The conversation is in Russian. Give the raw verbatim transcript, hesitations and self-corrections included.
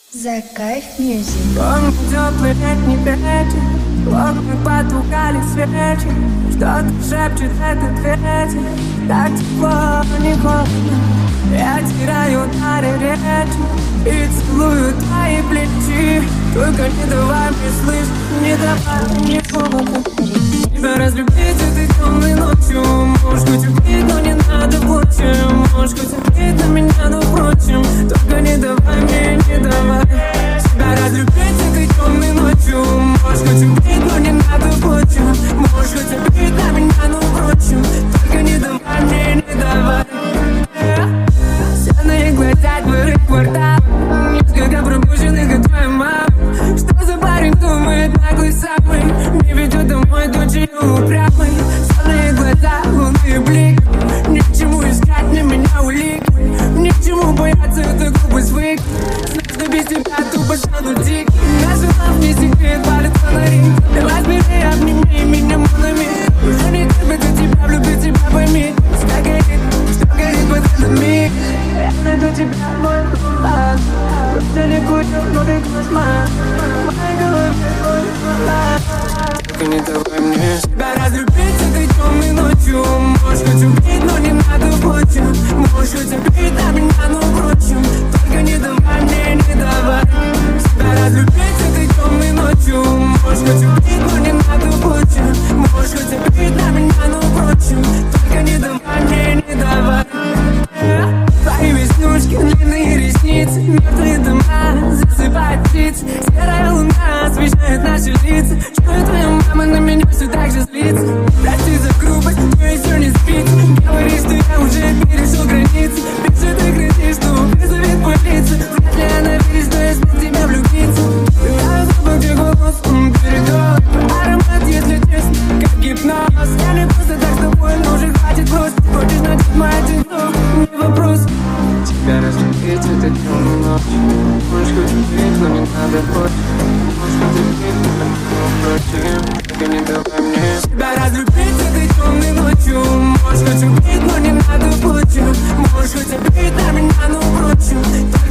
The Kayf Music. Помню теплый летний вечер, в окнах потухали свечи. Что-то шепчет этот ветер, так тепло, но не холодно. Я теряю дары речи и целую твои плечи. Только не давай мне слышать, не давай мне холодно. Тебя разлюбить этой темной ночью. Можешь хоть убить, но не надо больше. Можешь хоть убить на меня, но впрочем, только не давай мне, не давай. Тебя разлюбить этой темной ночью. Можешь хоть убить, но не надо больше. Можешь хоть убить на меня, но впрочем, только не давай мне, не давай. Сенные глаза, дворы, квартал. Несколько пробуженных от твоей мамы. Что за парень думает, наглый самый? Не ведет домой дочерью упрямой. Сонные глаза, лунный блик. Ни к чему искать на меня улик. Ни к чему бояться, это глупый звык. Знать, что без тебя тупо стану дик. Наша лав не секрет, палит фонари. Давай смирей, обними меня, монами. Уже не терпит за тебя, влюбить тебя, пойми. Что горит, что горит под этот миг. Я найду тебя, мой кулак. Просто не курю, но ты космос. В моей голове ходит вода. Только не давай мне себя разлюбить этой темной ночью. Можешь хоть убить, но не надо больше. Можешь хоть убить на меня, но впрочем, только не давай мне, не давай. Себя разлюбить этой темной ночью. Можешь хоть убить, но не надо больше. Можешь хоть убить на меня, но впрочем, только не давай мне, не давай. Твои веснушки, длинные ресницы, мертвые дома, засыпает птиц. Серая луна освещает наши лица. Чую, твоя мама на меня все так же злится. Прости за грубость, но еще не спит. Говоришь, что я уже перешел границы. Пишет и грозит, что вызовет полицию. Вряд ли она верит, что я смог в тебя влюбиться. Я забыл, где голос, он передал аромат, если честно, как гипноз. Я не просто так с тобой, но уже хватит просто. Хочешь начать мой одинок, не вопрос. Тебя разлюбить этой темной ночью. Можешь хоть убить, но не надо больше. Можешь хоть убить, но впрочем, только не давай мне себя разлюбить этой темной ночью. Можешь хоть убить, но не надо больше. Можешь хоть убить на меня, но впрочем,